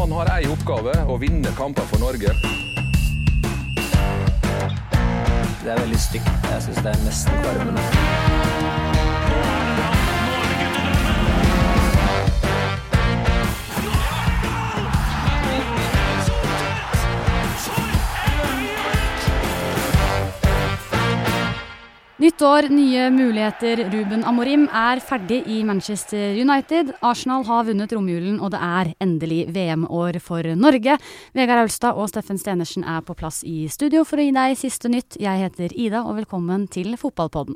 Han har en oppgave, å vinne kamper for Norge. Det veldig stygt. Jeg synes det nesten kvalmende. Nytt år, nye muligheter. Ruben Amorim ferdig i Manchester United. Arsenal har vunnet romjulen, og det endelig VM-år for Norge. Vegard Aulstad og Steffen Stenersen på plass i studio for å gi deg siste nytt. Jeg heter Ida, og velkommen til Fotballpodden.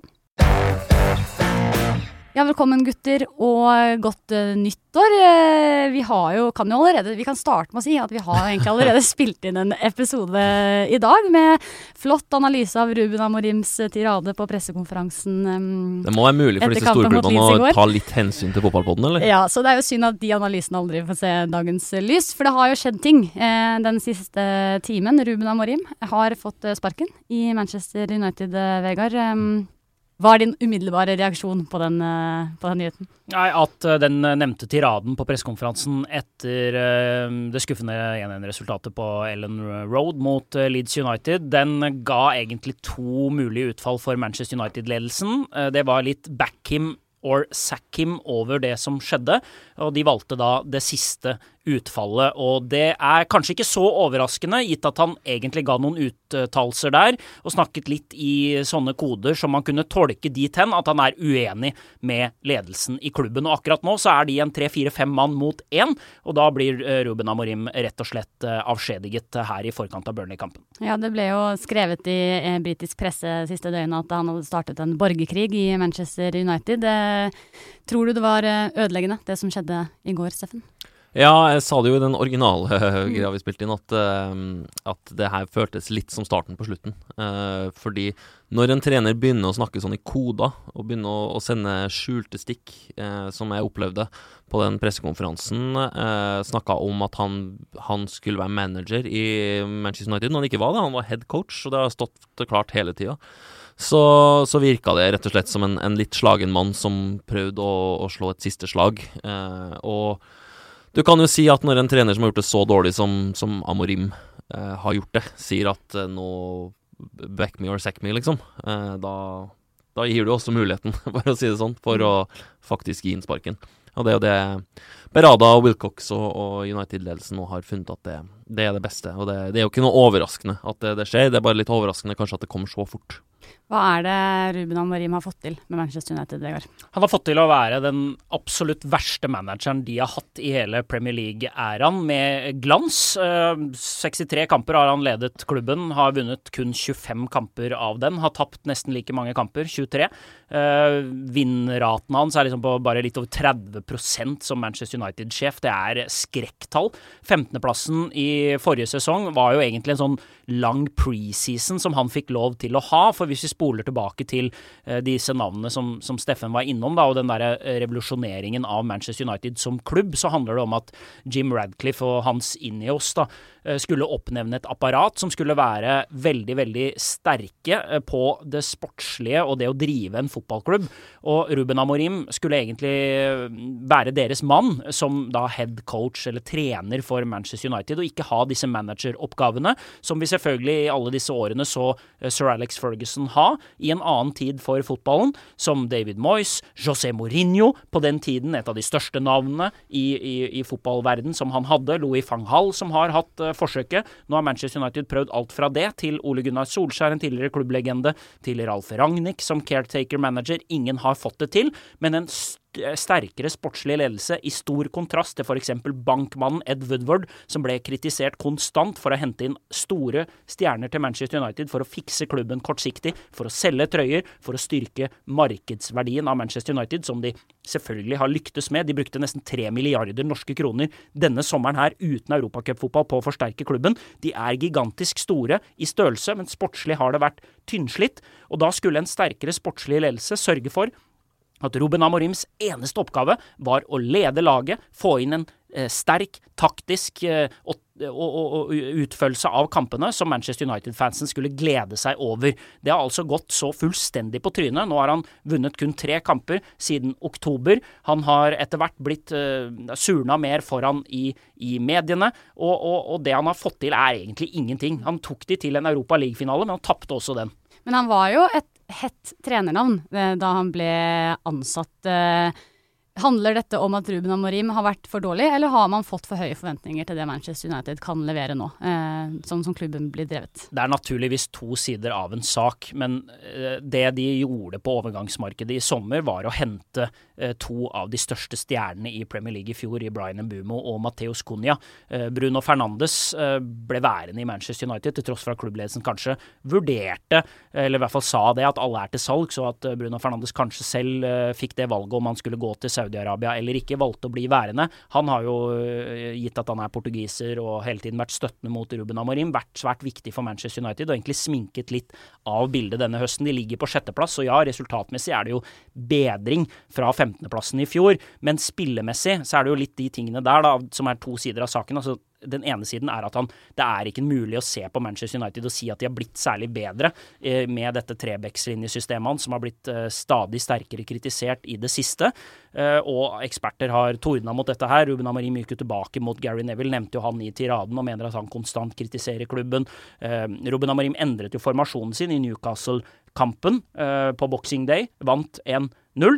Ja, velkommen gutter, og godt nyttår. Vi kan starte med å si at vi har egentlig allerede spilt inn en episode i dag med flott analyse av Ruben Amorims tirade på pressekonferansen. Det må være mulig for disse storklubbene å ta litt hensyn til fotballpodden, eller? Ja, så det jo synd at de analysene aldri får se dagens lys, for det har jo skjedd ting den siste timen. Ruben Amorim har fått sparken i Manchester United, Vegard. Hva din umiddelbare reaksjon på den nyheten? Nei, at den nevnte tiraden på pressekonferansen etter det skuffende 1-1-resultatet på Ellen Road mot Leeds United, den ga egentlig to mulige utfall for Manchester United-ledelsen. Det var litt back him or sack him over det som skjedde, og de valgte da det siste utfallet, og det kanskje ikke så overraskende, gitt at han egentlig ga noen uttalelser der, og snakket litt i sånne koder som man kunne tolke dit hen, at han uenig med ledelsen i klubben, og akkurat nå så de en 3-4-5 mann mot 1, og da blir Ruben Amorim rett og slett avskjediget her i forkant av Burnley-kampen. Ja, det ble jo skrevet i britisk presse siste døgnet at han hadde startet en borgerkrig i Manchester United. Tror du det var ødeleggende, det som skjedde i går, Steffen? Ja, jeg sa det jo i den originale greia vi spilte inn, at det her føltes litt som starten på slutten. Fordi når en trener begynner å snakke sånn i koder, og begynner å sende skjulte stikk, som jeg opplevde på den pressekonferansen, snakket om at han skulle være manager i Manchester United, når han ikke var det. Han var head coach, og det har stått klart hele tiden. Så virket det rett og slett som en litt slagen mann som prøvde å slå et siste slag, og du kan jo si at når en trener som har gjort det så dårlig som Amorim har gjort det, sier at nå back me or sack me, liksom, da gir du også muligheten, for å si det sånn, for å faktisk gi inn sparken. Og det jo det Berada og Wilcox og United-ledelsen nå har funnet at det det beste, og det jo ikke noe overraskende at det skjer, det bare litt overraskende kanskje at det kommer så fort. Hva det Ruben Amorim har fått til med Manchester United, Vegard? Han har fått til å være den absolutt verste manageren de har hatt i hele Premier League-æraen, med glans. 63 kamper har han ledet klubben, har vunnet kun 25 kamper av den, har tapt nesten like mange kamper, 23. Vinnraten hans liksom på bare litt over 30% som Manchester United-sjef. Det skrekktall. 15. plassen i forrige sesong var jo egentlig en sånn lang preseason som han fikk lov til å ha, for hvis vi spoler tilbake til disse navnene som Steffen var innom, da, og den der revolusjoneringen av Manchester United som klubb, så handler det om at Jim Radcliffe og hans Ineos da, skulle oppnevne et apparat som skulle være veldig, veldig sterke på det sportslige og det å drive en fotballklubb, og Ruben Amorim skulle egentlig være deres mann som da head coach eller trener for Manchester United, og ikke ha disse manageroppgavene, som vi selvfølgelig i alle disse årene så Sir Alex Ferguson ha i en annen tid for fotballen, som David Moyes, José Mourinho, på den tiden et av de største navnene i fotballverden som han hadde, Louis van Gaal som har hatt forsøket. Nå har Manchester United prøvd alt fra det til Ole Gunnar Solskjær, en tidligere klubblegende, til Ralf Rangnick som caretaker manager. Ingen har fått det til, men en sterkere sportslig ledelse i stor kontrast til for eksempel bankmannen Ed Woodward, som ble kritisert konstant for å hente inn store stjerner til Manchester United for å fikse klubben kortsiktig, for å selge trøyer, for å styrke markedsverdien av Manchester United, som de selvfølgelig har lyktes med. De brukte nesten 3 milliarder norske kroner denne sommeren her uten Europacupfotball på å forsterke klubben. De gigantisk store i størrelse, men sportslig har det vært tynnslitt, og da skulle en sterkere sportslig ledelse sørge for at Ruben Amorims eneste oppgave var å lede laget, få inn en sterk, taktisk og og utførelse av kampene som Manchester United-fansen skulle glede seg over. Det har altså gått så fullstendig på trynet. Nå har han vunnet kun 3 kamper siden oktober. Han har etter hvert blitt surna mer foran i mediene, og det han har fått til egentlig ingenting. Han tok de til en Europa League-finale, men han tappte også den. Men han var jo et hett trenernavn da han ble ansatt. Handler dette om at Ruben Amorim har vært for dårlig, eller har man fått for høye forventninger til det Manchester United kan levere nå, sånn som klubben blir drevet? Det naturligvis 2 sider av en sak, men det de gjorde på overgangsmarkedet i sommer var å hente 2 av de største stjernene i Premier League i fjor, i Bryan Mbeumo og Mateus Cunha. Bruno Fernandes ble værende i Manchester United, til tross for at klubbledelsen kanskje vurderte, eller i hvert fall sa det, at alle til salg, så at Bruno Fernandes kanskje selv fikk det valget om han skulle gå til Saudi-Arabia eller ikke, valgte å bli værende. Han har jo gitt at han portugiser og hele tiden vært støttende mot Ruben Amorim, vært svært viktig for Manchester United og egentlig sminket litt av bildet denne høsten. De ligger på 6. plass, og ja, resultatmessig det jo bedring fra 15. plassen i fjor, men spillemessig så det jo litt de tingene der da, som 2 sider av saken. Altså, den ene siden at det ikke mulig å se på Manchester United og si at de har blitt særlig bedre med dette trebekslinjesystemet som har blitt stadig sterkere kritisert i det siste, og eksperter har tordnet mot dette her. Ruben Amorim gikk jo tilbake mot Gary Neville, nevnte jo han i tiraden og mener at han konstant kritiserer klubben. Ruben Amorim endret jo formasjonen sin i Newcastle-kampen på Boxing Day, vant 1-0,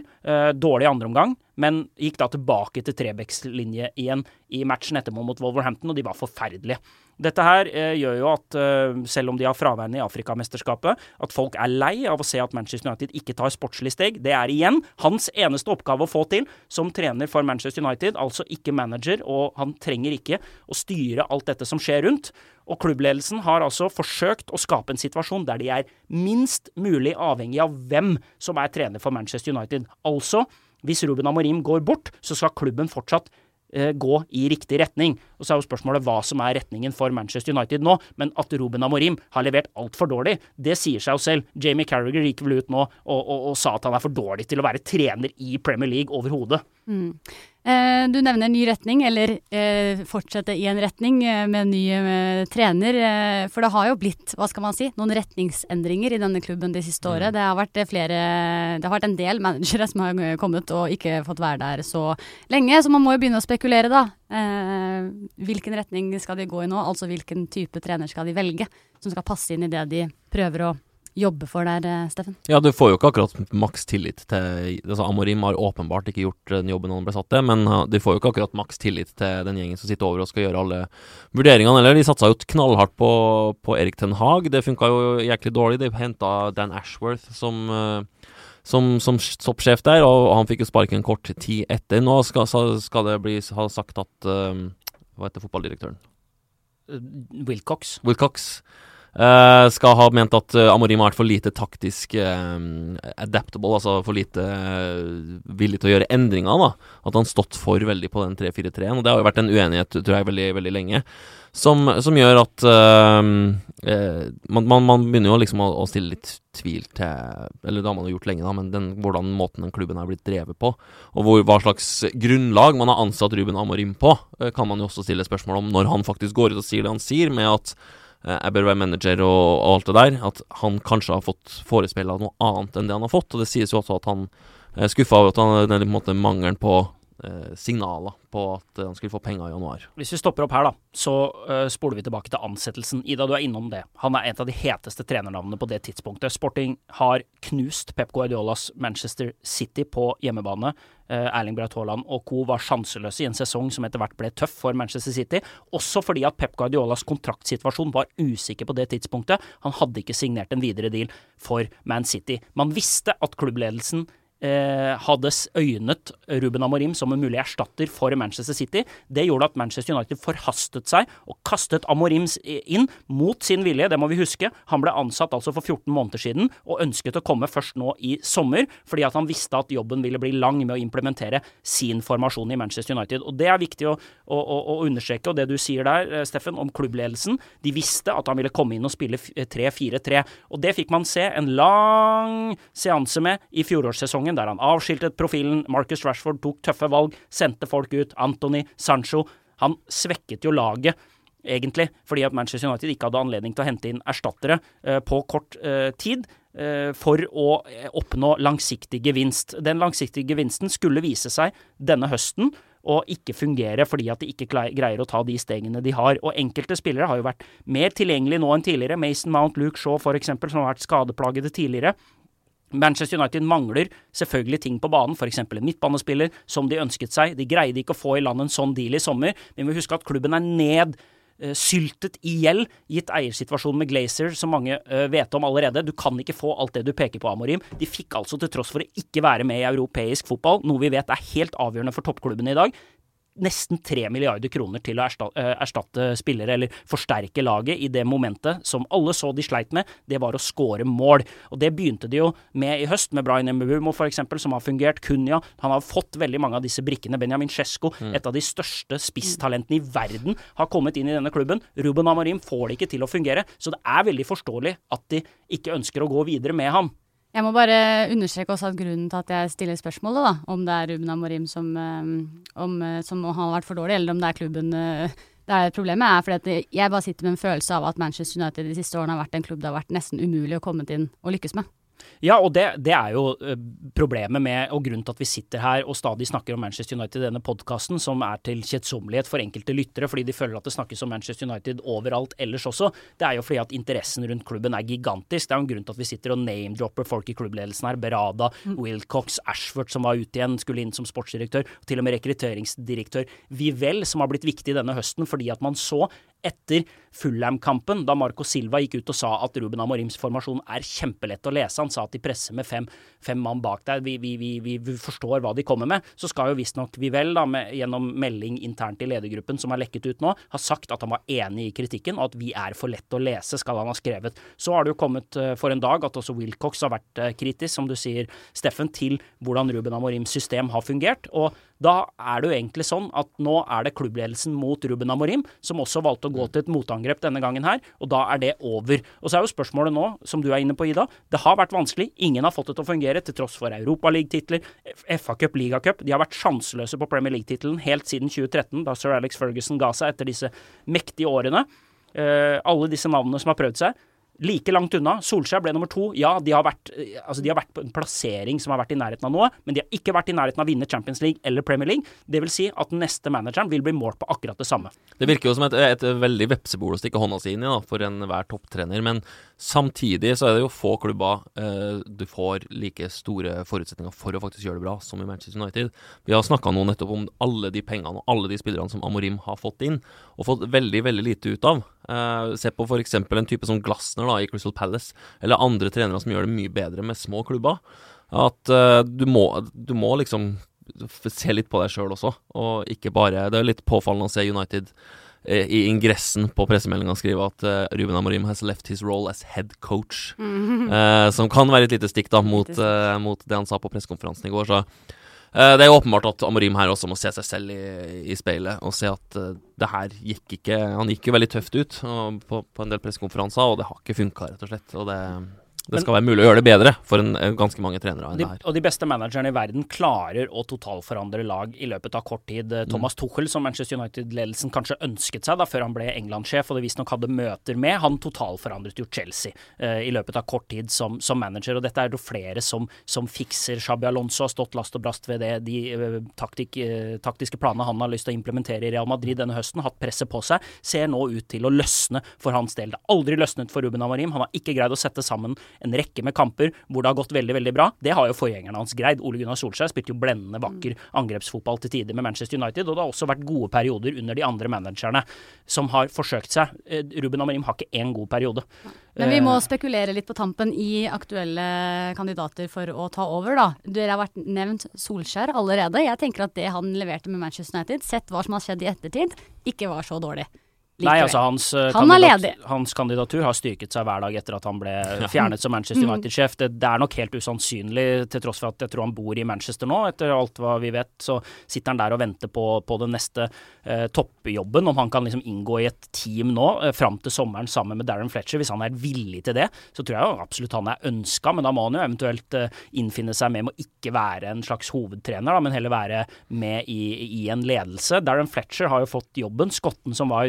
dårlig andre omgang, men gikk da tilbake til trebekslinje igjen i matchen etterpå mot Wolverhampton, og de var forferdelige. Dette her gjør jo at, selv om de har fraværende i Afrikamesterskapet, at folk lei av å se at Manchester United ikke tar sportslig steg. Det igjen hans eneste oppgave å få til som trener for Manchester United, altså ikke manager, og han trenger ikke å styre alt dette som skjer rundt. Og klubbledelsen har altså forsøkt å skape en situasjon der de minst mulig avhengig av hvem som trener for Manchester United. Altså, hvis Ruben Amorim går bort, så skal klubben fortsatt gå i riktig retning. Og så jo spørsmålet hva som retningen for Manchester United nå, men at Ruben Amorim har levert alt for dårlig, det sier seg jo selv. Jamie Carragher gikk vel ut nå og sa at han for dårlig til å være trener i Premier League overhodet. Du nevner ny retning, eller fortsette i en retning med ny trener, for det har jo blitt, hva skal man si, noen retningsendringer i denne klubben de siste året. Det har vært en del managere som har kommet og ikke fått være der så lenge, så man må jo begynne å spekulere da. Hvilken retning skal de gå i nå, altså hvilken type trener skal de velge, som skal passe inn i det de prøver å jobbe for der, Steffen? Ja, du får jo ikke akkurat maks tillit til, altså Amorim har åpenbart ikke gjort den jobben han ble satt til, men du får jo ikke akkurat maks tillit til den gjengen som sitter over og skal gjøre alle vurderingene, eller de satsa jo knallhardt på Erik Ten Hag. Det funket jo jæklig dårlig. De hentet Dan Ashworth som toppsjef der, og han fikk jo sparken kort tid etter. Nå skal det ha sagt at hva heter fotballdirektøren? Wilcox skal ha ment at Amorim har vært for lite taktisk adaptable, altså for lite villig til å gjøre endringer da. At han stått for veldig på den 3-4-3-en, og det har jo vært en uenighet, tror jeg, veldig, veldig lenge, som gjør at man begynner jo liksom å stille litt tvil til, eller det har man jo gjort lenge da, men hvordan måten den klubben har blitt drevet på, og hva slags grunnlag man har ansatt Ruben Amorim på, kan man jo også stille spørsmål om når han faktisk går ut og sier det han sier, med at jeg bør være manager og alt det der, at han kanskje har fått forespillet noe annet enn det han har fått, og det sies jo også at han skuffet av at han på en måte mangelen på signaler på at han skulle få penger i januar. Hvis vi stopper opp her da, så spoler vi tilbake til ansettelsen. Ida, du innom det. Han et av de heteste trenernavnene på det tidspunktet. Sporting har knust Pep Guardiolas Manchester City på hjemmebane. Erling Braut Haaland og co. var sjanseløse i en sesong som etter hvert ble tøff for Manchester City, også fordi at Pep Guardiolas kontraktsituasjon var usikker på det tidspunktet. Han hadde ikke signert en videre deal for Man City. Man visste at klubbledelsen hadde øynet Ruben Amorim som en mulig erstatter for Manchester City. Det gjorde at Manchester United forhastet seg og kastet Amorim inn mot sin vilje, det må vi huske. Han ble ansatt altså for 14 måneder siden og ønsket å komme først nå i sommer, fordi at han visste at jobben ville bli lang med å implementere sin formasjon i Manchester United. Og det viktig å understreke, og det du sier der, Steffen, om klubbledelsen. De visste at han ville komme inn og spille 3-4-3, og det fikk man se en lang seanse med i fjorårssesongen, der han avskiltet profilen. Marcus Rashford tok tøffe valg, sendte folk ut, Antony, Sancho. Han svekket jo laget egentlig, fordi at Manchester United ikke hadde anledning til å hente inn erstattere på kort tid for å oppnå langsiktig gevinst. Den langsiktige gevinsten skulle vise seg denne høsten og ikke fungere fordi at de ikke greier å ta de stegene de har. Og enkelte spillere har jo vært mer tilgjengelige nå enn tidligere. Mason Mount, Luke Shaw for eksempel, som har vært skadeplagede tidligere. Manchester United mangler selvfølgelig ting på banen, for eksempel en midtbanespiller som de ønsket seg. De greide ikke å få i land en sånn deal i sommer, men vi husker at klubben syltet i gjeld, gitt eiersituasjonen med Glazer, som mange vet om allerede. Du kan ikke få alt det du peker på, Amorim. De fikk altså til tross for å ikke være med i europeisk fotball, noe vi vet helt avgjørende for toppklubben i dag, nesten 3 milliarder kroner til å erstatte spillere eller forsterke laget i det momentet som alle så de sleit med, det var å score mål. Og det begynte de jo med i høst, med Brian Mbeumo for eksempel, som har fungert, Cunha, han har fått veldig mange av disse brikkene, Benjamin Šesko, et av de største spisstalentene i verden, har kommet inn i denne klubben. Ruben Amorim får det ikke til å fungere, så det veldig forståelig at de ikke ønsker å gå videre med ham. Jeg må bare understreke også at grunnen til at jeg stiller spørsmålet da, om det Ruben Amorim som han har vært for dårlig, eller om det klubben det problemet, fordi at jeg bare sitter med en følelse av at Manchester United de siste årene har vært en klubb det har vært nesten umulig å komme inn og lykkes med. Ja, og det jo problemet med, og grunnen til at vi sitter her og stadig snakker om Manchester United i denne podcasten, som til kjedsommelighet for enkelte lyttere, fordi de føler at det snakkes om Manchester United overalt ellers også. Det jo fordi at interessen rundt klubben gigantisk. Det jo en grunn til at vi sitter og name-dropper folk i klubbledelsen her. Berada, Wilcox, Ashford som var ute igjen, skulle inn som sportsdirektør, og til og med rekrutteringsdirektør Vivell, som har blitt viktig denne høsten, fordi at man så etter Fulham-kampen, da Marco Silva gikk ut og sa at Ruben Amorims formasjon kjempelett å lese. Han sa at de presser med fem mann bak der. Vi forstår hva de kommer med. Så skal jo visst nok Vivell da, gjennom melding internt i ledergruppen som lekket ut nå, ha sagt at han var enig i kritikken, og at vi for lett å lese, skal han ha skrevet. Så har det jo kommet for en dag at også Wilcox har vært kritisk, som du sier, Steffen, til hvordan Ruben Amorims system har fungert, og da det jo egentlig sånn at nå det klubbledelsen mot Ruben Amorim, som også valgte å gå til et motangrep denne gangen her, og da det over. Og så jo spørsmålet nå, som du inne på, Ida, det har vært vanskelig, ingen har fått det til å fungere, til tross for Europa League-titler, FA Cup, Liga Cup, de har vært sjanseløse på Premier League-titelen helt siden 2013, da Sir Alex Ferguson ga seg etter disse mektige årene. Alle disse navnene som har prøvd seg, like langt unna. Solskjær ble nummer 2. Ja, de har vært på en plassering som har vært i nærheten av noe, men de har ikke vært i nærheten av å vinne Champions League eller Premier League. Det vil si at den neste manageren vil bli målt på akkurat det samme. Det virker jo som et veldig vepsebol å stikke hånda si inn i da, for enhver topptrener, men samtidig så det jo få klubber du får like store forutsetninger for å faktisk gjøre det bra som i Manchester United. Vi har snakket nå nettopp om alle de pengene og alle de spillerne som Amorim har fått inn, og fått veldig, veldig lite ut av. Se på for eksempel en type som Glasner da, i Crystal Palace, eller andre trenere som gjør det mye bedre med små klubber. At du må liksom se litt på deg selv også, og ikke bare, det litt påfallende å se United i ingressen på pressemeldingen skrive at Ruben Amorim has left his role as head coach, som kan være et lite stikk da, mot det han sa på pressekonferansen i går, så det jo åpenbart at Amorim her også må se seg selv i speilet og se at det her gikk ikke, han gikk jo veldig tøft ut på en del pressekonferanser, og det har ikke funket rett og slett, og det skal være mulig å gjøre det bedre for ganske mange trenere enn det her. Og de beste managerne i verden klarer å totalforandre lag i løpet av kort tid. Thomas Tuchel, som Manchester United-ledelsen kanskje ønsket seg da, før han ble England-sjef, og det visst nok hadde møter med, han totalforandret jo Chelsea i løpet av kort tid som manager, og dette jo flere som fikser. Xabi Alonso har stått last og brast ved det, de taktiske planene han har lyst til å implementere i Real Madrid denne høsten, hatt presset på seg, ser nå ut til å løsne for hans del. Det har aldri løsnet for Ruben Amorim, han har ikke greid å sette sammen en rekke med kamper hvor det har gått veldig, veldig bra. Det har jo forgjengerne hans greid. Ole Gunnar Solskjær spilte jo blendende vakker angrepsfotball til tider med Manchester United, og det har også vært gode perioder under de andre managerne som har forsøkt seg. Ruben Amorim har ikke en god periode. Men vi må spekulere litt på tampen i aktuelle kandidater for å ta over da. Dere har vært nevnt Solskjær allerede. Jeg tenker at det han leverte med Manchester United, sett hva som har skjedd i ettertid, ikke var så dårlig. Nei, altså hans kandidatur har styrket seg hver dag etter at han ble fjernet som Manchester United-sjef. Det nok helt usannsynlig, til tross for at jeg tror han bor i Manchester nå, etter alt hva vi vet, så sitter han der og venter på den neste toppjobben, om han kan liksom inngå i et team nå, fram til sommeren sammen med Darren Fletcher. Hvis han villig til det, så tror jeg absolutt han ønsket, men da må han jo eventuelt innfinne seg med å ikke være en slags hovedtrener, da, men heller være med i en ledelse. Darren Fletcher har jo fått jobben, skotten som var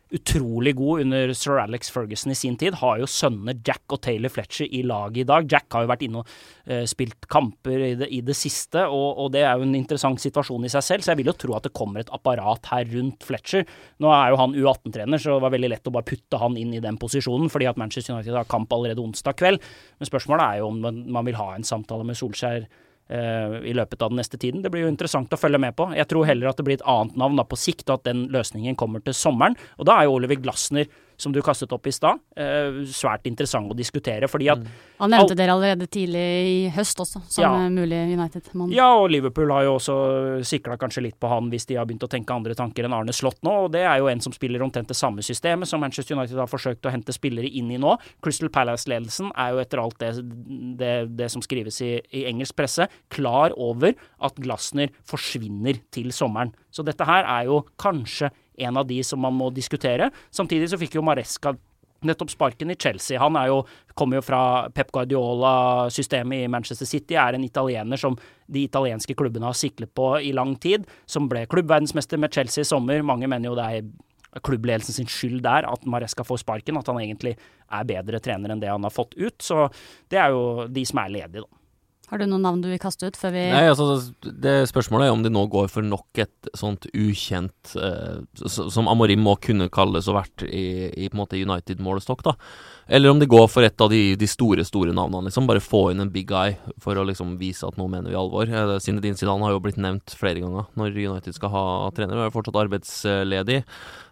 utrolig god under Sir Alex Ferguson i sin tid, har jo sønnene Jack og Taylor Fletcher i laget i dag. Jack har jo vært inne og spilt kamper i det siste, og det er jo en interessant situasjon i seg selv, så jeg vil jo tro at det kommer et apparat her rundt Fletcher. Nå er jo han U18-trener, så det var veldig lett å bare putte han inn i den posisjonen, fordi at Manchester United har kamp allerede onsdag kveld. Men spørsmålet er jo om man vil ha en samtale med Solskjær i løpet av den neste tiden. Det blir jo interessant å følge med på. Jeg tror heller at det blir et annet navn da på sikt, og at den løsningen kommer til sommeren. Og da er jo Oliver Glasner, som du kastet opp i stad, svært interessant å diskutere, fordi at han nevnte dere allerede tidlig i høst også, som mulig United-mann. Ja, og Liverpool har jo også siklet kanskje litt på han hvis de har begynt å tenke andre tanker enn Arne Slott nå, og det er jo en som spiller omtrent det samme systemet som Manchester United har forsøkt å hente spillere inn i nå. Crystal Palace-ledelsen er jo etter alt det som skrives i engelsk presse, klar over at Glasner forsvinner til sommeren. Så dette her er jo kanskje en av de som man må diskutere. Samtidig så fikk jo Maresca nettopp sparken i Chelsea. Han kommer jo fra Pep Guardiola-systemet i Manchester City, er en italiener som de italienske klubbene har siklet på i lang tid, som ble klubbverdensmester med Chelsea i sommer. Mange mener jo det er klubbledelsen sin skyld der at Maresca får sparken, at han egentlig er bedre trener enn det han har fått ut. Så det er jo de som er ledige da. Har du noen navn du vil kaste ut før vi... Nei, altså, det spørsmålet er om de nå går for nok et sånt ukjent, som Amorim må kunne kalles og vært i på en måte United-målestokk da. Eller om de går for et av de store navnene, liksom. Bare få inn en big guy for å liksom vise at nå mener vi alvor. Zinedine Zidane har jo blitt nevnt flere ganger når United skal ha trener, og er fortsatt arbeidsledig.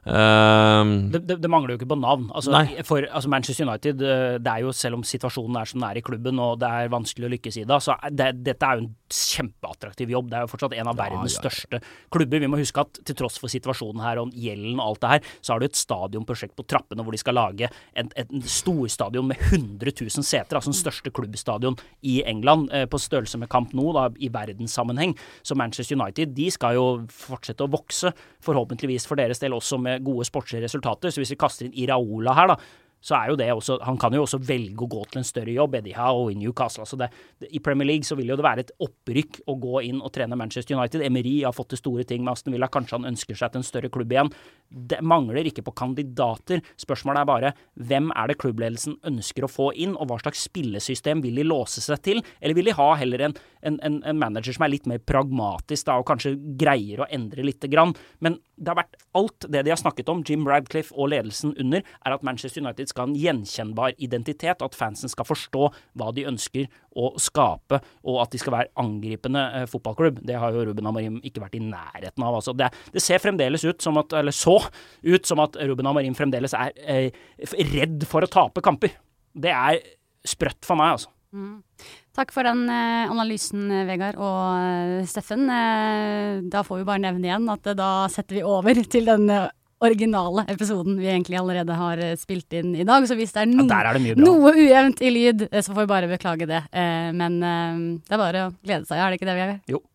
Det mangler jo ikke på navn. For Manchester United, det er jo, selv om situasjonen er som den er i klubben, og det er vanskelig å lykkes i det, så dette er jo en kjempeattraktiv jobb. Det er jo fortsatt en av verdens største klubber. Vi må huske at til tross for situasjonen her og gjelden og alt det her, så har du et stadionprosjekt på trappene hvor de skal lage en storstadion med 100 000 seter, altså den største klubbstadion i England, på størrelse med Camp Nou da, i verdenssammenheng. Så Manchester United, de skal jo fortsette å vokse, forhåpentligvis for deres del også med gode sportslige resultater. Så hvis vi kaster inn Iraola her da, så er jo det også, han kan jo også velge å gå til en større jobb, Eddie Howe og i Newcastle. Altså i Premier League så vil jo det være et opprykk å gå inn og trene Manchester United. Emery har fått til store ting med Aston Villa, kanskje han ønsker seg til en større klubb igjen. Det mangler ikke på kandidater. Spørsmålet er bare, hvem er det klubbledelsen ønsker å få inn, og hva slags spillesystem vil de låse seg til? Eller vil de ha heller en manager som er litt mer pragmatisk da, og kanskje greier å endre litt grann? Men det har vært alt det de har snakket om, Jim Radcliffe og ledelsen under, er at Manchester United skal ha en gjenkjennbar identitet, at fansen skal forstå hva de ønsker å skape, og at de skal være angripende fotballklubb. Det har jo Ruben Amorim ikke vært i nærheten av. Altså, det ser fremdeles ut som at, eller så ut som at Ruben Amorim fremdeles er redd for å tape kamper. Det er sprøtt for meg, altså. Takk for den analysen, Vegard og Steffen. Da får vi bare nevne igjen at da setter vi over til den originale episoden vi egentlig allerede har spilt inn i dag. Så hvis det er noe ujevnt i lyd, så får vi bare beklage det. Men det er bare å glede seg, er det ikke det, Vegard? Jo.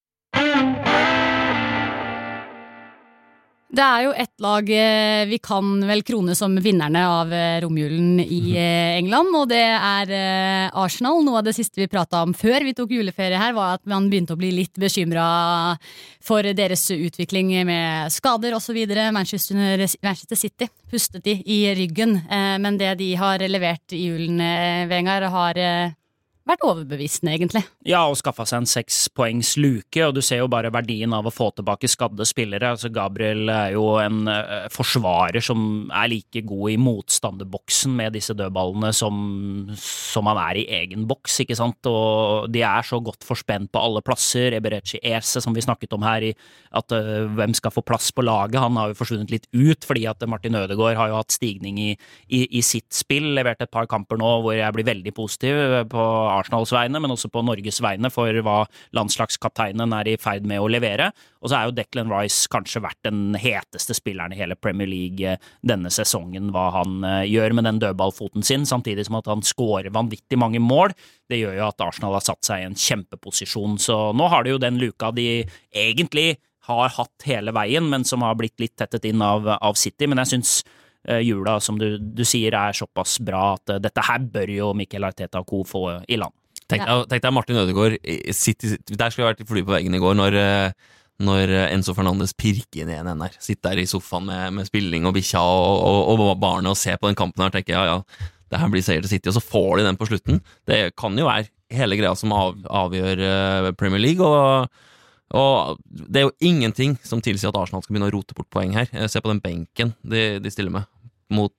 Det er jo et lag vi kan vel krone som vinnerne av romjulen i England, og det er Arsenal. Noe av det siste vi pratet om før vi tok juleferie her, var at man begynte å bli litt bekymret for deres utvikling med skader og så videre. Manchester City pustet de i ryggen, men det de har levert i julen, Vegard, har vært overbevisende, egentlig. Ja, og skaffa seg en 6 poengs luke, og du ser jo bare verdien av å få tilbake skadde spillere. Altså, Gabriel er jo en forsvarer som er like god i motstanderboksen med disse dødballene som han er i egen boks, ikke sant? Og de er så godt forspent på alle plasser. Eberechi Eze, som vi snakket om her, at hvem skal få plass på laget? Han har jo forsvunnet litt ut, fordi at Martin Ødegaard har jo hatt stigning i sitt spill, levert et par kamper nå hvor jeg blir veldig positiv på Arsenals vegne, men også på Norges vegne for hva landslagskapteinen er i ferd med å levere. Og så er jo Declan Rice kanskje vært den heteste spilleren i hele Premier League denne sesongen, hva han gjør med den dødballfoten sin, samtidig som at han skårer vanvittig mange mål. Det gjør jo at Arsenal har satt seg i en kjempeposisjon, så nå har de jo den luka de egentlig har hatt hele veien, men som har blitt litt tettet inn av City. Men jeg synes jula, som du sier, er såpass bra at dette her bør jo Mikel Arteta og co. få i land. Tenk deg Martin Ødegaard, der skulle jeg vært i fly på veggen i går, når når Enzo Fernandes pirker inn igjen der. Sitter der i sofaen med spilling og bikkja og barnet og ser på den kampen her og tenker, ja, det her blir seier til City, og så får de den på slutten. Det kan jo være hele greia som avgjør Premier League, og det jo ingenting som tilsier at Arsenal skal begynne å rote bort poeng her. Se på den benken de stiller med mot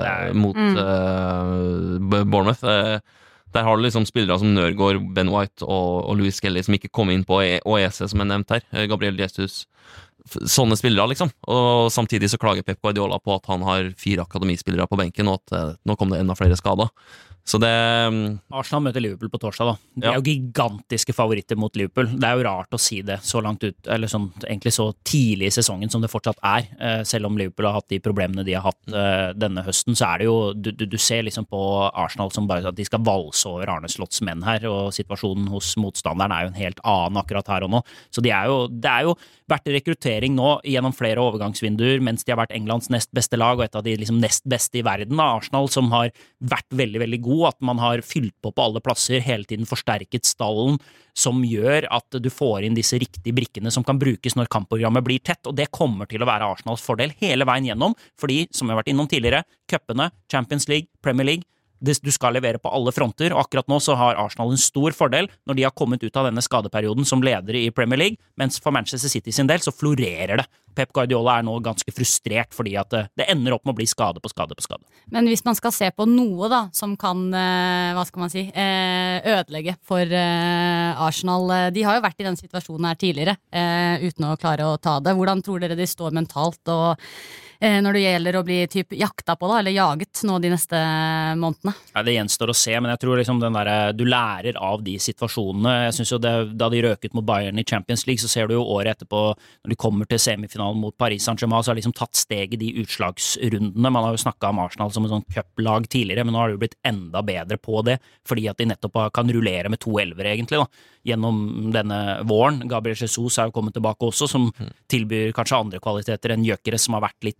Bournemouth. Der har du liksom spillere som Nørgaard, Ben White og Louis Skelly som ikke kom inn på, og EC som nevnt her, Gabriel Jesus, sånne spillere liksom, og samtidig så klager Pep Guardiola på at han har 4 akademispillere på benken, og at nå kom det enda flere skader. Så det Arsenal møter Liverpool på torsdag da. De jo gigantiske favoritter mot Liverpool. Det jo rart å si det så langt ut, eller sånn, egentlig så tidlig i sesongen som det fortsatt selv om Liverpool har hatt de problemene de har hatt denne høsten, så det jo, du ser liksom på Arsenal som bare at de skal valse over Arne Slotts menn her, og situasjonen hos motstanderen jo en helt annen akkurat her og nå. Så det jo vært rekruttering nå gjennom flere overgangsvinduer, mens de har vært Englands nest beste lag, og et av de liksom nest beste i verden da, Arsenal, som har vært veldig, veldig god, at man har fylt på alle plasser, hele tiden forsterket stallen, som gjør at du får inn disse riktige brikkene som kan brukes når kampprogrammet blir tett, og det kommer til å være Arsenals fordel hele veien gjennom, fordi, som jeg har vært innom tidligere, cupene, Champions League, Premier League, du skal levere på alle fronter, og akkurat nå så har Arsenal en stor fordel når de har kommet ut av denne skadeperioden som ledere i Premier League, mens for Manchester City sin del så florerer det. Pep Guardiola nå ganske frustrert fordi at det ender opp med å bli skade på skade på skade. Men hvis man skal se på noe da, som kan, hva skal man si, ødelegge for Arsenal, de har jo vært i den situasjonen her tidligere, uten å klare å ta det. Hvordan tror dere de står mentalt og når det gjelder å bli typ jakta på da, eller jaget nå de neste månedene? Ja, det gjenstår å se, men jeg tror liksom den der, du lærer av de situasjonene. Jeg synes jo da de røket mot Bayern i Champions League, så ser du jo året etterpå, når de kommer til semifinalen mot Paris Saint-Germain, så har de liksom tatt steget de utslagsrundene. Man har jo snakket om Arsenal som en sånn cuplag tidligere, men nå har det jo blitt enda bedre på det, fordi at de nettopp kan rullere med 2 elvere egentlig da, gjennom denne våren. Gabriel Jesus jo kommet tilbake også, som tilbyr kanskje andre kvaliteter enn Gyökeres, som har vært litt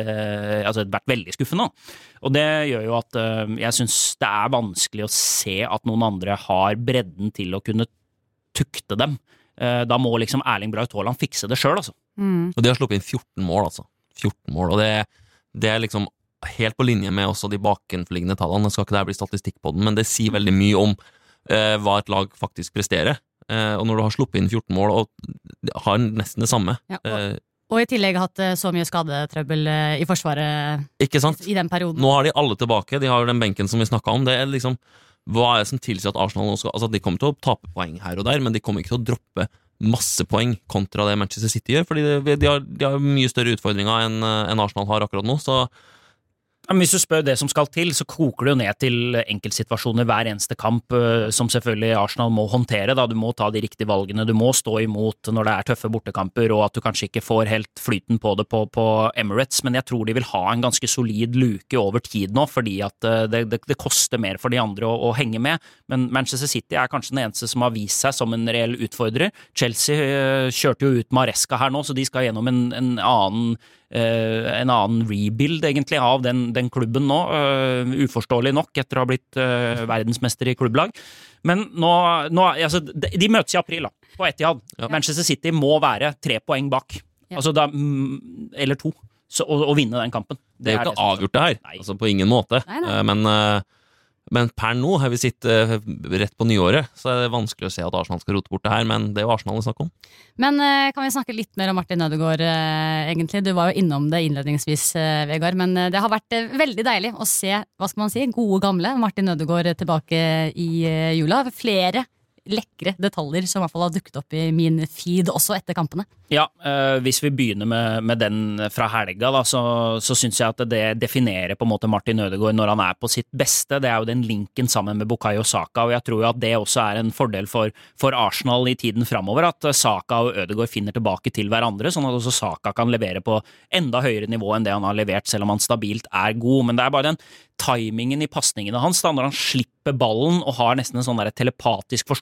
vært veldig skuffende. Og det gjør jo at jeg synes det vanskelig å se at noen andre har bredden til å kunne tukte dem. Da må liksom Erling Braut Haaland fikse det selv, altså. Og de har sluppet inn 14 mål, altså. 14 mål, og det liksom helt på linje med også de bakenforliggende tallene. Det skal ikke der bli statistikk på den, men det sier veldig mye om hva et lag faktisk presterer. Og når du har sluppet inn 14 mål og har nesten det samme. Og i tillegg hatt så mye skadetrøbbel i forsvaret ikke sant? I den perioden. Nå har de alle tilbake, de har jo den benken som vi snakket om. Det liksom, hva det som tilsier at Arsenal nå skal, altså de kommer til å tape poeng her og der, men de kommer ikke til å droppe masse poeng kontra det Manchester City gjør, fordi de har mye større utfordringer enn Arsenal har akkurat nå, så hvis du spør det som skal til, så koker det jo ned til enkeltsituasjoner hver eneste kamp, som selvfølgelig Arsenal må håndtere. Da. Du må ta de riktige valgene, du må stå imot når det tøffe bortekamper, og at du kanskje ikke får helt flyten på det på Emirates, men jeg tror de vil ha en ganske solid luke over tid nå, fordi at det koster mer for de andre å henge med. Men Manchester City kanskje den eneste som har vist seg som en reell utfordrer. Chelsea kjørte jo ut Maresca her nå, så de skal gjennom en annen rebuild egentlig av den klubben nå, uforståelig nok etter å ha blitt verdensmester i klubblag, men nå altså, de møtes i april da, på Etihad. Manchester City må være 3 poeng bak, altså da, eller 2 så, å vinne den kampen. Det jo ikke avgjort det her, altså på ingen måte. Men per nå har vi sittet rett på nyåret, så det vanskelig å se at Arsenal skal rote bort det her, men det jo Arsenal å snakke om. Men kan vi snakke litt mer om Martin Ødegaard egentlig? Du var jo innom det innledningsvis, Vegard, men det har vært veldig deilig å se, hva skal man si, gode gamle Martin Ødegaard tilbake i jula. Flere lekre detaljer som I hvert fall har dukket opp i min feed også etter kampene. Ja, hvis vi begynner med den fra helga da, så synes jeg at det definerer på en måte Martin Ødegaard når han på sitt beste. Det jo den linken sammen med Bukayo Saka, og jeg tror jo at det også en fordel for Arsenal i tiden fremover, at Saka og Ødegaard finner tilbake til hverandre, sånn at også Saka kan levere på enda høyere nivå enn det han har levert, selv om han stabilt god. Men det bare den timingen i passningene hans da, når han slipper ballen og har nesten en sånn der telepatisk forståelse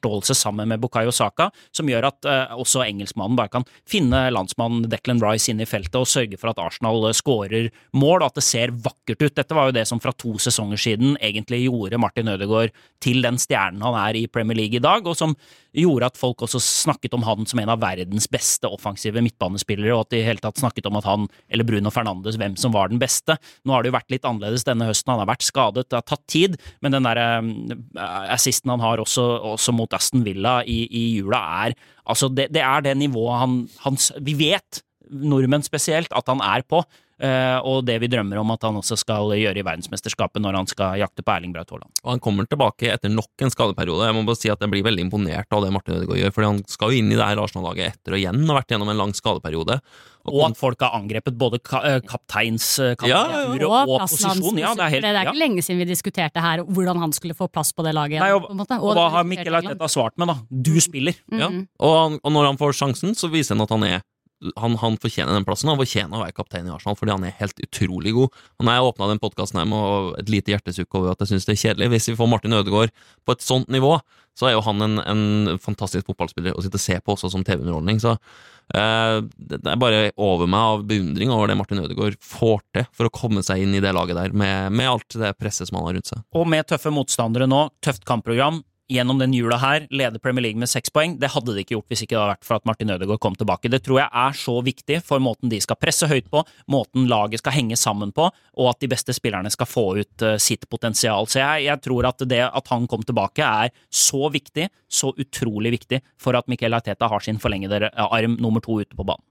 forståelse sammen med Bukayo Saka, som gjør at også engelskmannen bare kan finne landsmannen Declan Rice inn i feltet og sørge for at Arsenal skårer mål, og at det ser vakkert ut. Dette var jo det som fra 2 sesonger siden egentlig gjorde Martin Ødegaard til den stjernen han er i Premier League i dag, og som gjorde at folk også snakket om han som en av verdens beste offensive midtbanespillere, og at de i hele tatt snakket om at han, eller Bruno Fernandes, hvem som var den beste. Nå har det jo vært litt annerledes denne høsten, han har vært skadet, det har tatt tid, men den der assisten han har også mot Aston Villa i jula altså det er det nivået vi vet, nordmenn spesielt, at han er på, og det vi drømmer om at han også skal gjøre i verdensmesterskapet når han skal jakte på Erling Braut Haaland. Og han kommer tilbake etter nok en skadeperiode. Jeg må bare si at jeg blir veldig imponert av det Martin Ødegaard gjør, fordi han skal jo inn i det her Arsenal-laget etter og igjen og vært gjennom en lang skadeperiode. Og at folk har angrepet både kapteinskandidaturet og posisjon. Ja, det er ikke lenge siden vi diskuterte her hvordan han skulle få plass på det laget. Nei, og hva har Mikkel Arteta svart med da? Du spiller. Ja, og når han får sjansen, så viser han at han fortjener den plassen, han fortjener å være kaptein i Arsenal, fordi han er helt utrolig god. Og når jeg åpnet den podcasten her med et lite hjertesukk over at jeg synes det er kjedelig, hvis vi får Martin Ødegaard på et sånt nivå, så er jo han en fantastisk fotballspiller å sitte og se på også som TV-underholdning, så det er bare over meg av beundring over det Martin Ødegaard får til for å komme seg inn i det laget der, med alt det presset som han har rundt seg. Og med tøffe motstandere nå, tøft kampprogram, gjennom den jula her, leder Premier League med 6 poeng. Det hadde de ikke gjort hvis ikke det hadde vært for at Martin Ødegaard kom tilbake. Det tror jeg er så viktig for måten de skal presse høyt på, måten laget skal henge sammen på, og at de beste spillerne skal få ut sitt potensial. Så jeg tror at det at han kom tilbake er så viktig, så utrolig viktig for at Mikel Arteta har sin forlengede arm nummer 2 ute på banen.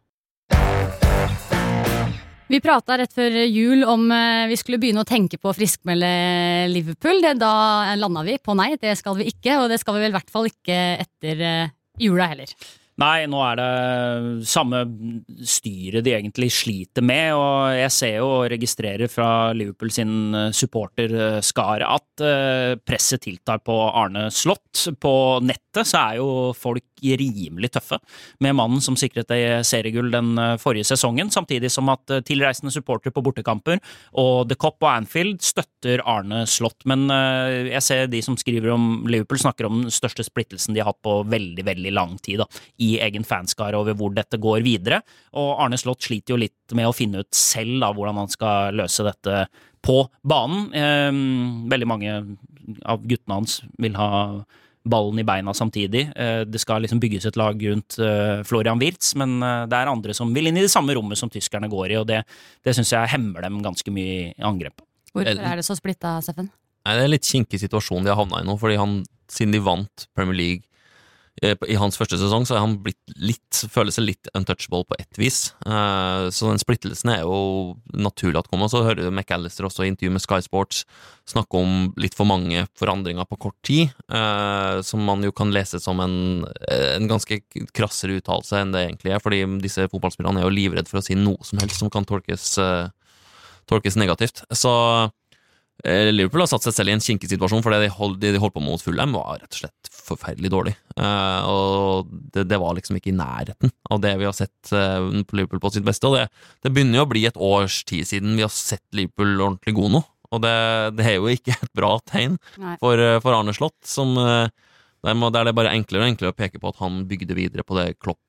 Vi pratet rett før jul om vi skulle begynne å tenke på å friskmelde Liverpool. Da landet vi på nei, det skal vi ikke, og det skal vi vel i hvert fall ikke etter jula heller. Nei, nå er det samme styret de egentlig sliter med, og jeg ser jo og registrerer fra Liverpool sin supporterskare at presset tiltar på Arne Slott. På nettet så er jo folk rimelig tøffe med mannen som sikret det seriegull den forrige sesongen, samtidig som at tilreisende supportere på bortekamper og The Cop og Anfield støtter Arne Slott. Men jeg ser de som skriver om Liverpool snakker om den største splittelsen de har hatt på veldig, veldig lang tid da, i egen fanskare over hvor dette går videre. Og Arne Slott sliter jo litt med å finne ut selv da, hvordan han skal løse dette på banen. Veldig mange av guttene hans vil ha ballen i beina samtidig. Det skal liksom bygges et lag rundt Florian Wirtz, men det er andre som vil inn i det samme rommet som tyskerne går i, og det synes jeg hemmer dem ganske mye i angrep. Hvorfor er det så splittet, Steffen? Nei, det er en litt kinkig situasjon de har havnet i nå, fordi siden de vant Premier League i hans første sesong, så er han føler seg litt untouchable på ett vis. Så den splittelsen er jo naturlig at kommer. Og så hører du McAllister også i intervju med Sky Sports snakke om litt for mange forandringer på kort tid, som man jo kan lese som en ganske krassere uttalelse enn det egentlig er, fordi disse fotballspillerne er jo livredd for å si noe som helst som kan tolkes negativt. Så Liverpool har satt seg selv i en kinkig situasjon, for det de holdt på mot Fulham var rett og slett forferdelig dårlig, og det var liksom ikke i nærheten av det vi har sett på Liverpool på sitt beste, og det begynner jo å bli et års tid siden vi har sett Liverpool ordentlig god nå, og det er jo ikke et bra tegn for Arne Slott, som der er det bare enklere og enklere å peke på at han bygde videre på det Klopp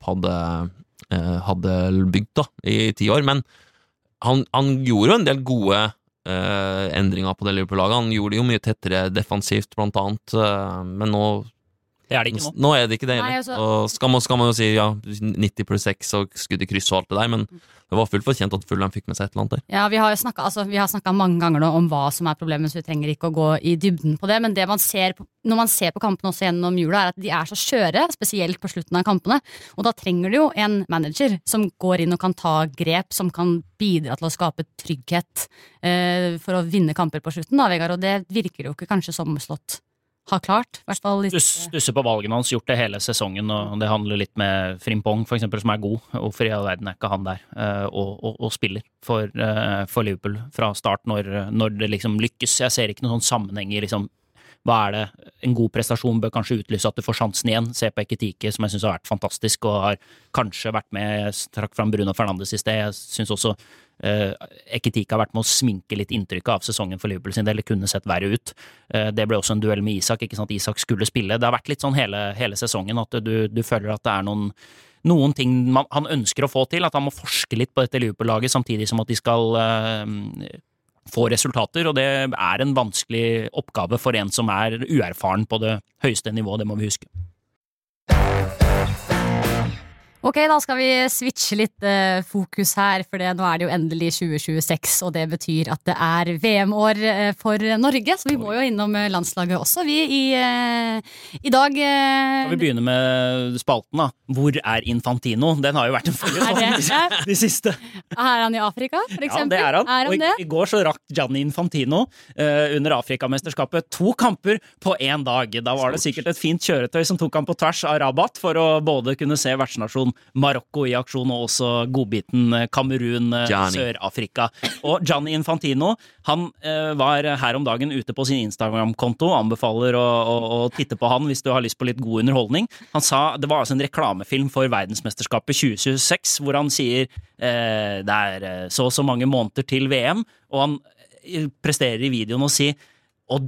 hadde bygd da, i 10 år, men han gjorde jo en del gode endringer på det Liverpool-laget. Han gjorde det jo mye tettere defensivt blant annet, men nå er det ikke nå. Nå er det ikke det heller. Og skal man jo si 90+6 og skudd i kryss og alt det der, men det var fullt fortjent at Fulham fikk med seg et eller annet der. Ja, vi har snakket mange ganger nå om hva som er problemet, så vi trenger ikke å gå i dybden på det, men det når man ser på kampene også gjennom jula, er at de er så skjøre, spesielt på slutten av kampene, og da trenger du jo en manager som går inn og kan ta grep, som kan bidra til å skape trygghet for å vinne kamper på slutten da, Vegard, og det virker jo ikke kanskje som Slott har klart, i hvert fall litt. Stusser på valgene hans, gjort det hele sesongen, og det handler litt med Frimpong, for eksempel, som er god, og for i all verden er ikke han der, og spiller for Liverpool fra start når det liksom lykkes. Jeg ser ikke noen sånn sammenheng i liksom hva det en god prestasjon bør kanskje utlyse at du får sjansen igjen. Se på Ekitike, som jeg synes har vært fantastisk, og har kanskje vært med, jeg trakk fram Bruno Fernandes i sted, jeg synes også Ekitike har vært med å sminke litt inntrykket av sesongen for Liverpool sin del, det kunne sett verre ut. Det ble også en duell med Isak, ikke sant, Isak skulle spille. Det har vært litt sånn hele sesongen, at du føler at det noen ting han ønsker å få til, at han må forske litt på dette Liverpool-laget, samtidig som at de skal få resultater, og det en vanskelig oppgave for en som uerfaren på det høyeste nivået, det må vi huske. Ok, da skal vi switche litt fokus her, for nå det jo endelig 2026, og det betyr at det VM-år for Norge, så vi må jo innom landslaget også. Vi i dag Skal vi begynne med spalten da? Hvor Infantino? Den har jo vært en følge de siste. Han i Afrika, for eksempel? Ja, det han. Og i går så rakk Gianni Infantino under Afrikamesterskapet 2 kamper på 1 dag. Da var det sikkert et fint kjøretøy som tok han på tvers av Rabat for å både kunne se vertsnasjon Marokko i aksjon, og også godbiten Kamerun, Sør-Afrika. Og Gianni Infantino, han var her om dagen ute på sin Instagram-konto, anbefaler å titte på han hvis du har lyst på litt god underholdning. Han sa, det var altså en reklamefilm for verdensmesterskapet 2026, hvor han sier det så mange måneder til VM, og han presterer i videoen og sier, og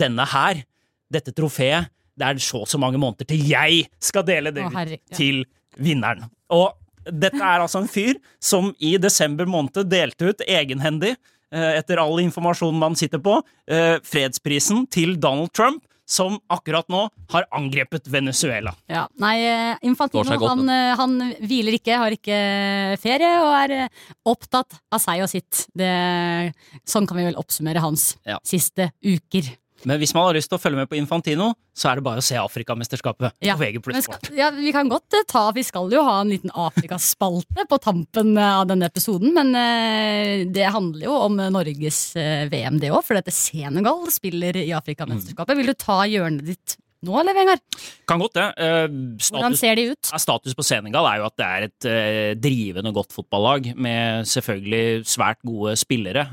dette trofeet, det så mange måneder til jeg skal dele det til vinneren. Og dette altså en fyr som i desember måned delte ut egenhendig, etter all informasjonen man sitter på, fredsprisen til Donald Trump, som akkurat nå har angrepet Venezuela. Ja, nei, Infantino, han hviler ikke, har ikke ferie, og opptatt av seg og sitt. Sånn kan vi vel oppsummere hans siste uker. Men hvis man har lyst til å følge med på Infantino, så det bare å se Afrikamesterskapet på VG+. Vi kan godt vi skal jo ha en liten Afrikaspalte på tampen av denne episoden, men det handler jo om Norges VM det også, for dette Senegal spiller i Afrikamesterskapet. Vil du ta hjørnet ditt nå, eller Vegard? Kan godt det. Hvordan ser de ut? Status på Senegal jo at det et drivende godt fotballag, med selvfølgelig svært gode spillere.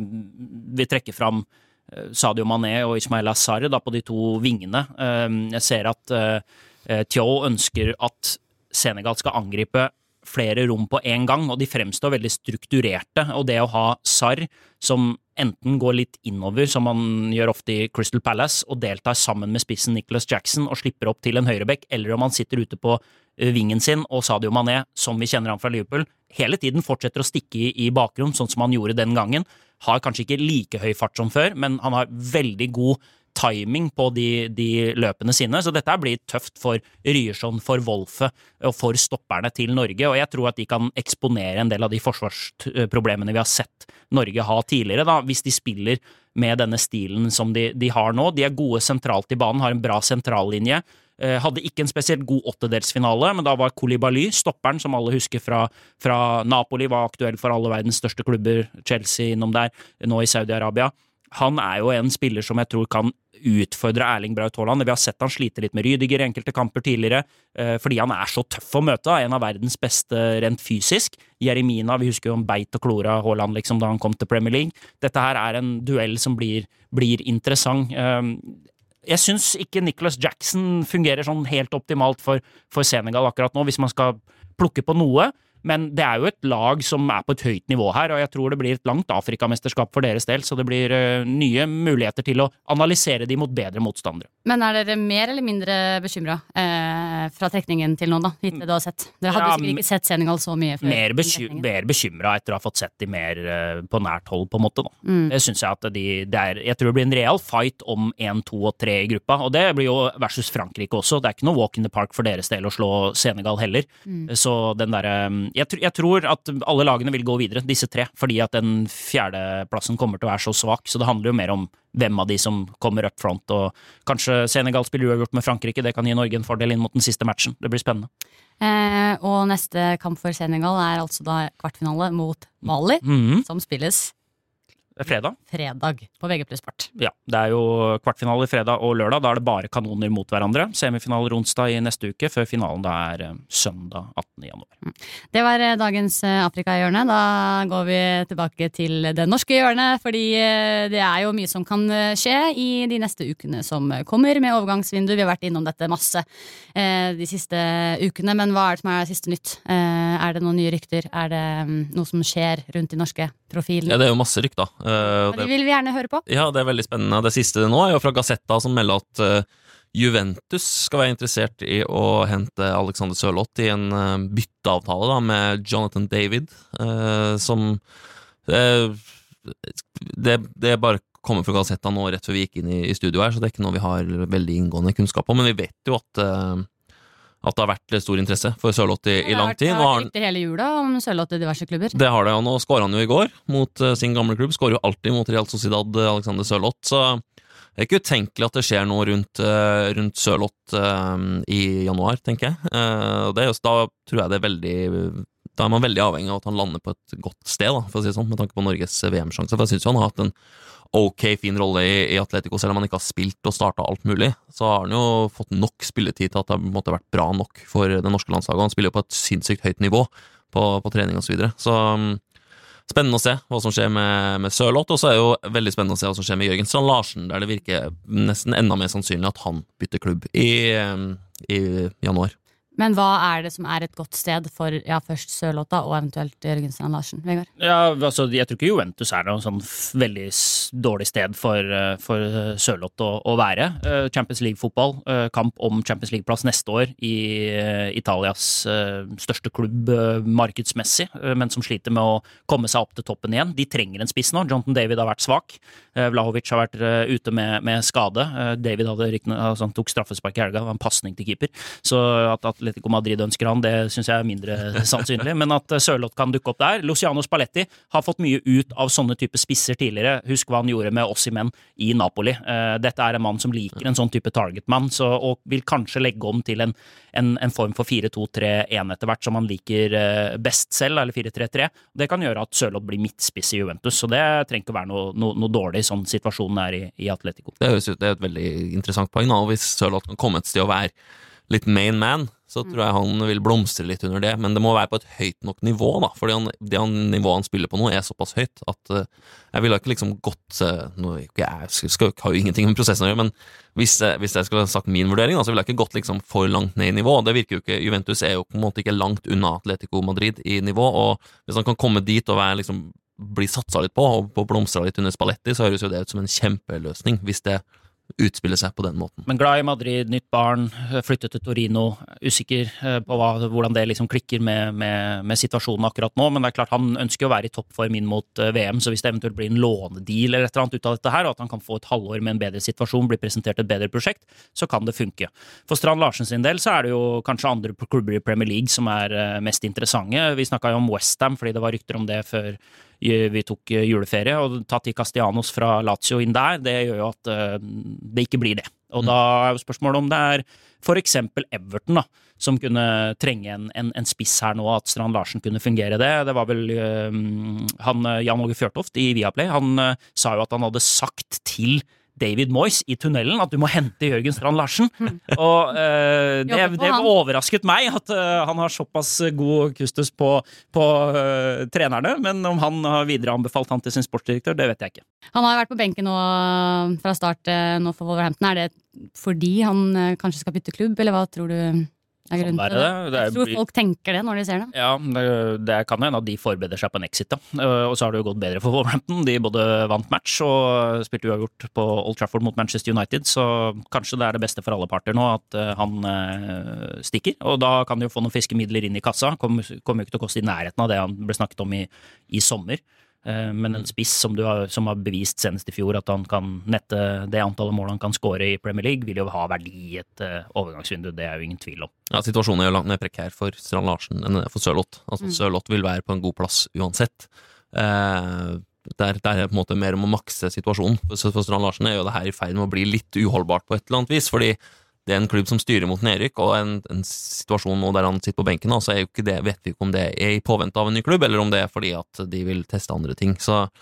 Vi trekker fram Sadio Mané og Ismail Assar da, på de 2 vingene. Jeg ser at Thio ønsker at Senegal skal angripe flere rom på en gang, og de fremstår veldig strukturerte, og det å ha Sarr som enten går litt innover, som man gjør ofte i Crystal Palace, og deltar sammen med spissen Nicholas Jackson og slipper opp til en høyrebekk, eller om han sitter ute på vingen sin, og Sadio Mané, som vi kjenner han fra Liverpool, hele tiden fortsetter å stikke i bakgrunn, sånn som han gjorde den gangen. Har kanskje ikke like høy fart som før, men han har veldig god timing på de løpene sine, så dette blir tøft for Ryerson, for Wolfe og for stopperne til Norge, og jeg tror at de kan eksponere en del av de forsvarsproblemene vi har sett Norge ha tidligere, da, hvis de spiller med denne stilen som de har nå. De gode sentralt i banen, har en bra sentrallinje, hadde ikke en spesielt god 8-delsfinale, men da var Koulibaly, stopperen som alle husker fra Napoli, var aktuell for alle verdens største klubber, Chelsea innom der, nå i Saudi-Arabia. Han jo en spiller som jeg tror kan utfordre Erling Braut Haaland. Vi har sett han slite litt med Rydiger i enkelte kamper tidligere, fordi han så tøff å møte, en av verdens beste rent fysisk. Jeremina, vi husker jo om beit og klora Haaland liksom da han kom til Premier League. Dette her en duell som blir interessant. Jeg synes ikke Nicholas Jackson fungerer sånn helt optimalt for Senegal akkurat nå, hvis man skal plukke på noe. Men det jo et lag som på et høyt nivå her, og jeg tror det blir et langt Afrikamesterskap for deres del, så det blir nye muligheter til å analysere de mot bedre motstandere. Men dere mer eller mindre bekymret fra trekningen til nå da, hittil du har sett? Dere hadde sikkert ikke sett Senegal så mye før. Mer bekymret etter å ha fått sett de mer på nært hold på en måte da. Det synes jeg at jeg tror det blir en real fight om 1, 2 og 3 i gruppa, og det blir jo versus Frankrike også. Det ikke noe walk in the park for deres del å slå Senegal heller. Så den der jeg tror at alle lagene vil gå videre, disse 3, fordi at den 4. plassen kommer til å være så svak, så det handler jo mer om hvem av de som kommer up front, og kanskje Senegal spiller uavgjort med Frankrike, det kan gi Norge en fordel inn mot den siste matchen, det blir spennende. Og neste kamp for Senegal altså da kvartfinale mot Mali, som spilles Fredag. Fredag på VG+ Sport. Ja, det jo kvartfinale fredag og lørdag. Da det bare kanoner mot hverandre. Semifinaler onsdag i neste uke, før finalen da søndag 18. januar. Det var dagens Afrika-hjørne. Da går vi tilbake til det norske hjørnet, fordi det jo mye som kan skje i de neste ukene som kommer med overgangsvindu. Vi har vært innom dette masse de siste ukene, men hva det som siste nytt? Det noen nye rykter? Det noe som skjer rundt de norske profilene? Ja, det jo masse rykter. Det vil vi gjerne høre på. Ja, det veldig spennende. Det siste nå jo fra Gazzetta som melder at Juventus skal være interessert i å hente Alexander Sørloth i en bytteavtale da, med Jonathan David, som det bare kommer fra Gazzetta nå rett før vi gikk inn i studio her, så det ikke noe vi har veldig inngående kunnskap om, men vi vet jo at det har vært stor interesse for Sørloth i lang tid. Det har vært rykter hele jula om Sørloth i diverse klubber. Det har det, og nå skåret han jo i går mot sin gamle klubb, skårer jo alltid mot Real Sociedad, Alexander Sørloth, så det ikke utenkelig at det skjer noe rundt Sørloth i januar, tenker jeg. Da tror jeg det veldig, da man veldig avhengig av at han lander på et godt sted, da, for å si det sånn, med tanke på Norges VM-sjanse, for jeg synes jo han har hatt en fin rolle i Atletico, selv om han ikke har spilt og startet alt mulig, så har han jo fått nok spilletid til at det måtte vært bra nok for det norske landslaget. Han spiller jo på et sinnssykt høyt nivå på trening og så videre. Så spennende å se hva som skjer med Sørloth, og så det jo veldig spennende å se hva som skjer med Jørgen Strand Larsen, der det virker nesten enda mer sannsynlig at han bytter klubb i januar. Men hva det som et godt sted for først Sørloth da, og eventuelt Jørgen Strand Larsen, Vegard? Ja, altså, jeg tror ikke Juventus noe sånn veldig dårlig sted for Sørloth å være. Champions League-fotball, kamp om Champions League-plass neste år i Italias største klubb markedsmessig, men som sliter med å komme seg opp til toppen igjen. De trenger en spiss nå. Jonathan David har vært svak. Vlahovic har vært ute med skade. David han tok straffespark i helga, det var en passning til keeper. Så at Atletico Madrid ønsker han, det synes jeg mindre sannsynlig, men at Sørloth kan dukke opp der. Luciano Spalletti har fått mye ut av sånne type spisser tidligere. Husk hva han gjorde med Osimhen i Napoli. Dette en mann som liker en sånn type targetmann, og vil kanskje legge om til en form for 4-2-3-1 etter hvert, som han liker best selv, eller 4-3-3. Det kan gjøre at Sørloth blir midtspiss i Juventus, så det trenger ikke være noe dårlig sånn situasjonen i Atletico. Det et veldig interessant poeng, og hvis Sørloth kan komme et sted å være litt main man, så tror jeg han vil blomstre litt under det, men det må være på et høyt nok nivå da, fordi nivået han spiller på nå såpass høyt, at jeg vil ikke liksom godt, jeg har jo ingenting med prosessen å gjøre, men hvis jeg skulle ha sagt min vurdering, så vil jeg ikke gått liksom for langt ned i nivå. Det virker jo ikke, Juventus jo på en måte ikke langt unna Atletico Madrid i nivå, og hvis han kan komme dit og være liksom, bli satset litt på, og blomstre litt under Spalletti, så høres jo det ut som en kjempeløsning, hvis det utspille seg på den måten. Men glad i Madrid, nytt barn, flyttet til Torino, usikker på hvordan det liksom klikker med situasjonen akkurat nå, men det klart han ønsker å være i toppform inn mot VM, så hvis det eventuelt blir en lånedeal eller et eller annet ut av dette her, og at han kan få et halvår med en bedre situasjon, bli presentert et bedre prosjekt, så kan det funke. For Strand Larsen sin del så det jo kanskje andre klubber i Premier League som mest interessante. Vi snakket jo om West Ham, fordi det var rykter om det før vi tok juleferie, og Tati Castellanos fra Lazio inn der, det gjør jo at det ikke blir det. Og da jo spørsmålet om det for eksempel Everton da, som kunne trenge en spiss her nå, at Strand Larsen kunne fungere det. Det var vel Jan Åge Fjørtoft i Viaplay, han sa jo at han hadde sagt til David Moyes i tunnelen at du må hente Jørgen Strand Larsen, og det overrasket meg at han har såpass god kustus på trenerne, men om han har videre anbefalt han til sin sportsdirektør, det vet jeg ikke. Han har vært på benken nå fra start nå for Wolverhampton. Det fordi han kanskje skal bytte klubb, eller hva tror du? Jeg tror folk tenker det når de ser det. Ja, det kan jo hende at de forbereder seg på en exit da. Og så har det jo gått bedre for Wolverhampton. De både vant match og spilte uavgjort på Old Trafford mot Manchester United, så kanskje det det beste for alle parter nå at han stikker, og da kan de jo få noen fiskemidler inn i kassa. Kommer jo ikke til å koste i nærheten av det han ble snakket om i sommer. Men en spiss som har bevist senest i fjor at han kan nette det antallet mål han kan skåre i Premier League, vil jo ha verdi i et overgangsvindu, det jo ingen tvil om. Ja, situasjonen jo langt mer prekær for Strand Larsen enn for Sørloth. Altså, Sørloth vil være på en god plass uansett. Der på en måte mer om å makse situasjonen. For Strand Larsen jo det her i ferd med å bli litt uholdbart på et eller annet vis, fordi det en klubb som styrer mot nedrykk, og en situasjon nå der han sitter på benken, så jo ikke det, vet vi ikke om det i påvente av en ny klubb, eller om det fordi at de vil teste andre ting. Så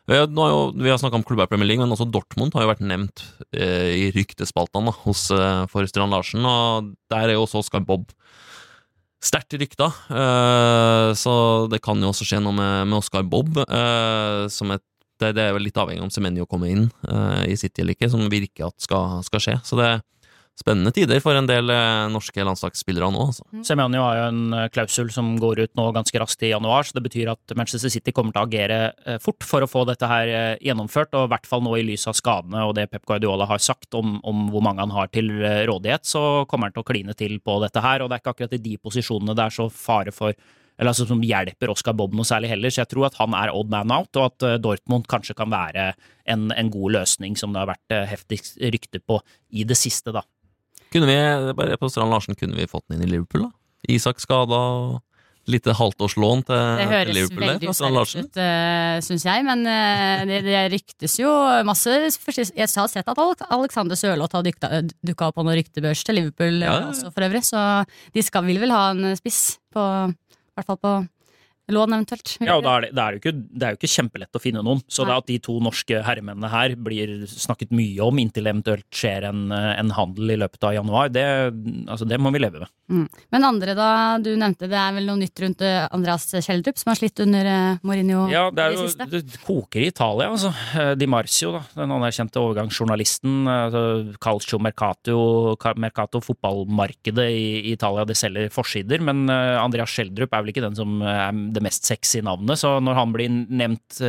Vi har snakket om klubber i Premier League, men også Dortmund har jo vært nevnt i ryktespaltene hos Forrest Strand Larsen, og der jo også Oscar Bobb sterkt rykta, så det kan jo også skje noe med Oscar Bobb, det vel litt avhengig om Semenyo kommer inn i City eller ikke, som virker at skal skje, så det spennende tider for en del norske landslagsspillere nå, altså. Semenyo har jo en klausul som går ut nå ganske raskt i januar, så det betyr at Manchester City kommer til å agere fort for å få dette her gjennomført, og i hvert fall nå i lys av skadene og det Pep Guardiola har sagt om hvor mange han har til rådighet, så kommer han til å kline til på dette her, og det ikke akkurat i de posisjonene det så fare for, eller altså som hjelper Oscar Bobb noe særlig heller, så jeg tror at han odd man out, og at Dortmund kanskje kan være en god løsning som det har vært heftigst rykte på i det siste da. Kunne vi, bare på Strand Larsen, kunne vi fått den inn i Liverpool da? Isak skadet, litt halvtårslån til Liverpool der, fra Strand Larsen. Det høres veldig ut, synes jeg, men det ryktes jo masse. Jeg har sett at Alexander Sørloth har dukket opp på noen ryktebørs til Liverpool også for øvrig, så de vil vel ha en spiss på, i hvert fall på lån eventuelt. Ja, og det er jo ikke kjempelett å finne noen, så det at de to norske herremennene her blir snakket mye om inntil eventuelt skjer en handel i løpet av januar, det må vi leve med. Men andre da, du nevnte, det vel noe nytt rundt Andreas Schjelderup som har slitt under Mourinho i det siste? Ja, det koker i Italia, altså. Di Marzio, da, den anerkjente overgangsjournalisten, Calcio Mercato fotballmarkedet i Italia, det selger forsider, men Andreas Schjelderup vel ikke den som det mest sexy navnet, så når han blir nevnt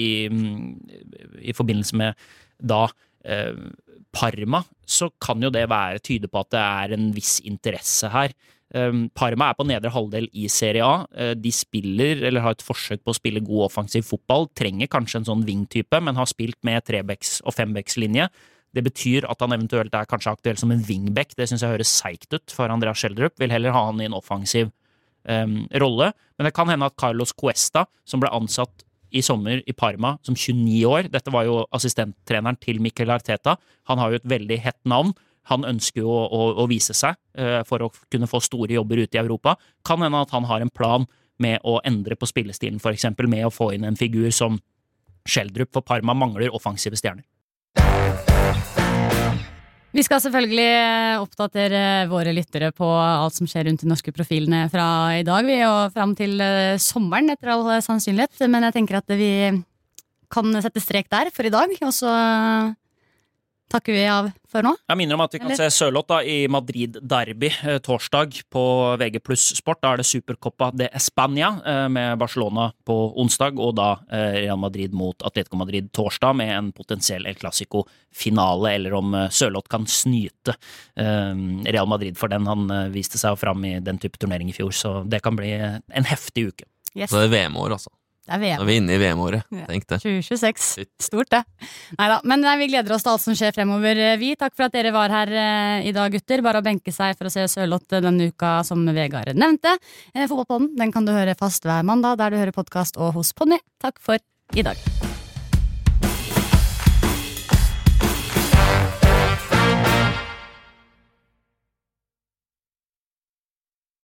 i forbindelse med da Parma, så kan jo det tyde på at det en viss interesse her. Parma på nedre halvdel i Serie A. De spiller, eller har et forsøk på å spille god offensiv fotball, trenger kanskje en sånn wing-type, men har spilt med 3-backs- og 5-backs-linje. Det betyr at han eventuelt kanskje aktuell som en wingback. Det synes jeg høres seigt ut for Andreas Schjelderup. Vil heller ha han i en offensiv rolle, men det kan hende at Carlos Cuesta, som ble ansatt i sommer i Parma som 29 år, dette var jo assistenttreneren til Mikel Arteta, han har jo et veldig hett navn, han ønsker jo å vise seg for å kunne få store jobber ute i Europa, kan hende at han har en plan med å endre på spillestilen, for eksempel med å få inn en figur som Schjelderup, for Parma mangler offensive stjerner. Vi skal selvfølgelig oppdatere våre lyttere på alt som skjer rundt de norske profilene fra i dag, og frem til sommeren etter all sannsynlighet, men jeg tenker at vi kan sette strek der for i dag, og så takker vi av for nå. Jeg minner om at vi kan se Sørloth da i Madrid Derby torsdag på VG Plus Sport. Da det Supercopa de España med Barcelona på onsdag, og da Real Madrid mot Atletico Madrid torsdag med en potensiell El Clasico-finale, eller om Sørloth kan snyte Real Madrid for den. Han viste seg fram i den type turnering i fjor, så det kan bli en heftig uke. Yes. Så det VM-år, altså. Det VM. Da vi inne i VM-året, tenk det. 2026. Stort det. Neida, men vi gleder oss til alt som skjer fremover. Takk for at dere var her i dag, gutter. Bare å benke seg for å se Sørloth denne uka, som Vegard nevnte. Fotballpodden, den kan du høre fast hver mandag, der du hører podcast og hos Pony. Takk for i dag.